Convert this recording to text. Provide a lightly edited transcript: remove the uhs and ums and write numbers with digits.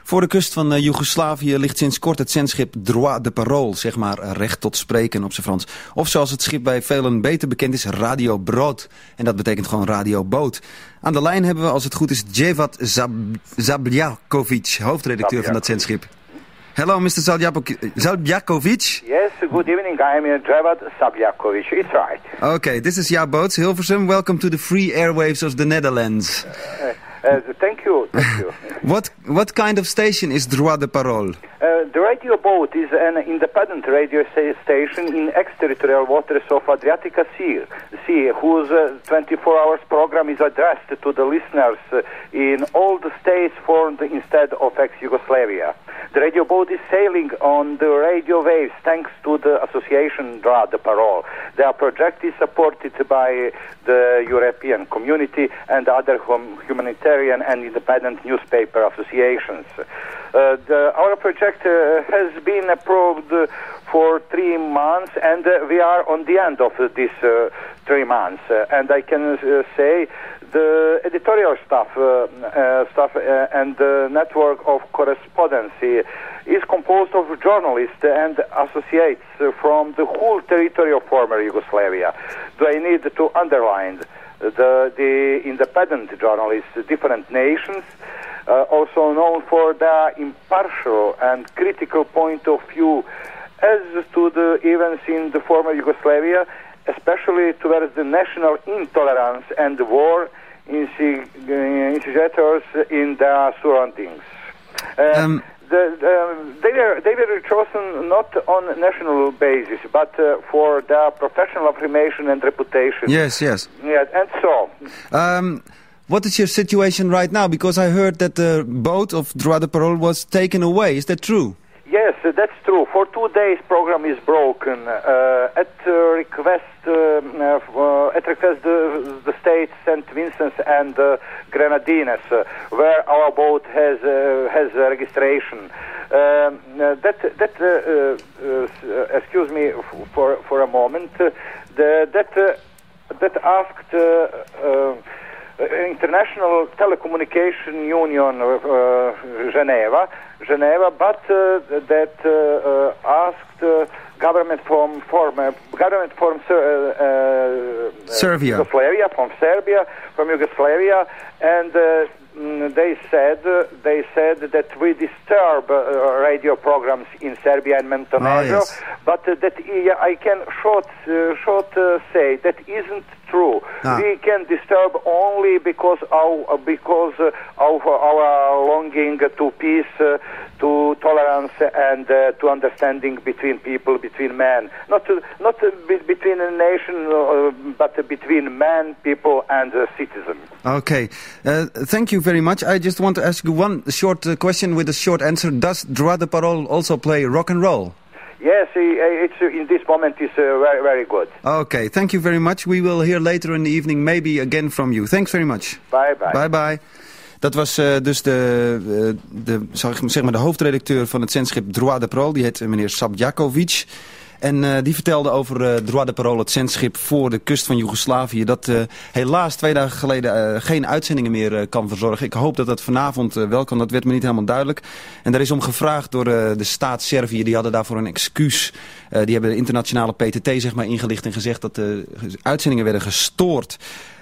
Voor de kust van Joegoslavië ligt sinds kort het zendschip Droit de Parole, zeg maar recht tot spreken op zijn Frans. Of zoals het schip bij velen beter bekend is, Radio Brood. En dat betekent gewoon Radio Boot. Aan de lijn hebben we, als het goed is, Djevat Zabjakovic, hoofdredacteur van dat zendschip. Hello, Mr. Zabjakovic. Yes, good evening. I am Djevat Zabjakovic. It's right. Okay, this is Jaap Boots, Hilversum. Welcome to the free airwaves of the Netherlands. Thank you. What kind of station is Droit de Parole? The Radio Boat is an independent radio station in extraterritorial waters of Adriatica Sea, whose 24 hours program is addressed to the listeners in all the states formed instead of ex-Yugoslavia. The radio boat is sailing on the radio waves thanks to the association Droit de Parole. Their project is supported by the European Community and other humanitarian and independent newspaper associations. Our project has been approved for 3 months, and we are on the end of these 3 months. And I can say the editorial staff and the network of correspondence is composed of journalists and associates from the whole territory of former Yugoslavia. Do I need to underline the independent journalists, different nations, also known for their impartial and critical point of view as to the events in the former Yugoslavia, especially towards the national intolerance and the war instigators in their surroundings. They were chosen not on national basis, but for their professional affirmation and reputation. Yes. Yeah, and so. What is your situation right now? Because I heard that the boat of Droit de Parole was taken away. Is that true? Yes, that's true. For 2 days, program is broken at request the states St. Vincent and Grenadines, where our boat has registration. Excuse me for a moment. That asked. International Telecommunication Union Geneva, but that asked government from Serbia, from Yugoslavia, and they said that we disturb radio programs in Serbia and Montenegro, but that I can short say that isn't true. We can disturb only because of our longing to peace, to tolerance, and to understanding between people, between men, not between a nation, but between man, people, and citizen. Okay, thank you very much. I just want to ask you one short question with a short answer. Does Droit de Parole also play rock and roll? Yes, it's in this moment is very, very good. Okay, thank you very much. We will hear later in the evening maybe again from you. Thanks very much. Bye. Bye. Dat was dus de hoofdredacteur van het zendschip Droit de Parole. Die heet meneer Zabjakovic. En die vertelde over Droit de Parole, het zendschip voor de kust van Joegoslavië. Dat helaas 2 dagen geleden geen uitzendingen meer kan verzorgen. Ik hoop dat dat vanavond wel kan. Dat werd me niet helemaal duidelijk. En daar is om gevraagd door de staat Servië. Die hadden daarvoor een excuus. Die hebben de internationale PTT ingelicht en gezegd dat de uitzendingen werden gestoord.